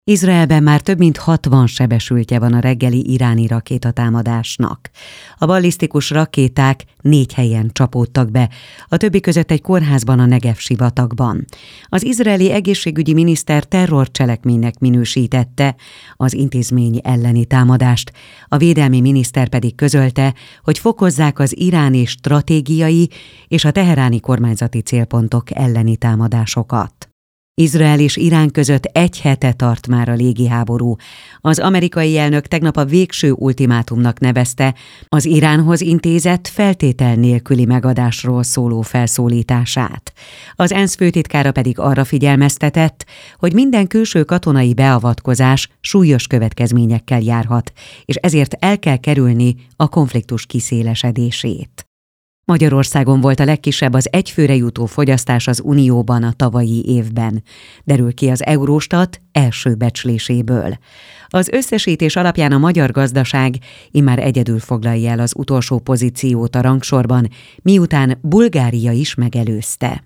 Izraelben már több mint 60 sebesültje van a reggeli iráni rakétatámadásnak. A ballisztikus rakéták 4 helyen csapódtak be, a többi között egy kórházban a Negev sivatagban. Az izraeli egészségügyi miniszter terrorcselekménynek minősítette az intézmény elleni támadást, a védelmi miniszter pedig közölte, hogy fokozzák az iráni stratégiai és a teheráni kormányzati célpontok elleni támadásokat. Izrael és Irán között 1 hete tart már a légiháború. Az amerikai elnök tegnap a végső ultimátumnak nevezte az Iránhoz intézett feltétel nélküli megadásról szóló felszólítását. Az ENSZ főtitkára pedig arra figyelmeztetett, hogy minden külső katonai beavatkozás súlyos következményekkel járhat, és ezért el kell kerülni a konfliktus kiszélesedését. Magyarországon volt a legkisebb az egyfőre jutó fogyasztás az Unióban a tavalyi évben, derül ki az Eurostat első becsléséből. Az összesítés alapján a magyar gazdaság immár egyedül foglalja el az utolsó pozíciót a rangsorban, miután Bulgária is megelőzte.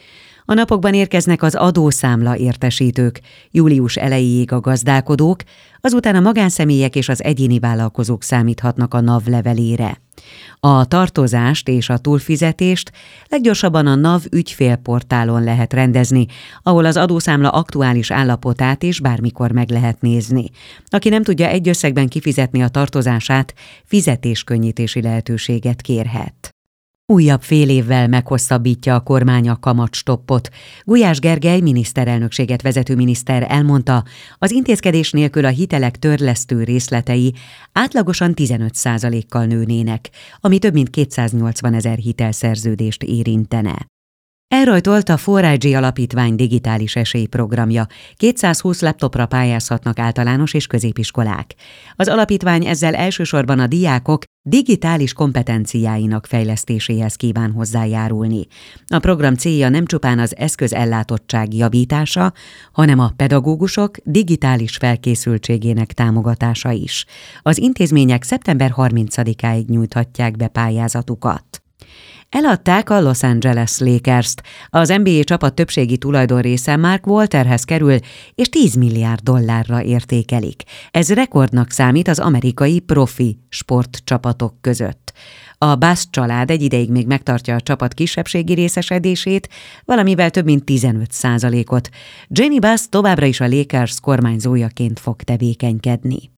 A napokban érkeznek az adószámla értesítők, július elejéig a gazdálkodók, azután a magánszemélyek és az egyéni vállalkozók számíthatnak a NAV levelére. A tartozást és a túlfizetést leggyorsabban a NAV ügyfélportálon lehet rendezni, ahol az adószámla aktuális állapotát is bármikor meg lehet nézni. Aki nem tudja egy összegben kifizetni a tartozását, fizetéskönnyítési lehetőséget kérhet. Újabb fél évvel meghosszabbítja a kormány a kamatstoppot. Gulyás Gergely miniszterelnökséget vezető miniszter elmondta, az intézkedés nélkül a hitelek törlesztő részletei átlagosan 15%-kal nőnének, ami több mint 280 000 hitelszerződést érintene. Elrajtolt a 4IG Alapítvány digitális esélyprogramja. 220 laptopra pályázhatnak általános és középiskolák. Az alapítvány ezzel elsősorban a diákok digitális kompetenciáinak fejlesztéséhez kíván hozzájárulni. A program célja nem csupán az eszközellátottság javítása, hanem a pedagógusok digitális felkészültségének támogatása is. Az intézmények szeptember 30-áig nyújthatják be pályázatukat. Eladták a Los Angeles Lakers-t. Az NBA csapat többségi tulajdonrésze Mark Walterhez kerül, és $10 milliárd értékelik. Ez rekordnak számít az amerikai profi sportcsapatok között. A Bass család egy ideig még megtartja a csapat kisebbségi részesedését, valamivel több mint 15%-ot. Jenny Bass továbbra is a Lakers kormányzójaként fog tevékenykedni.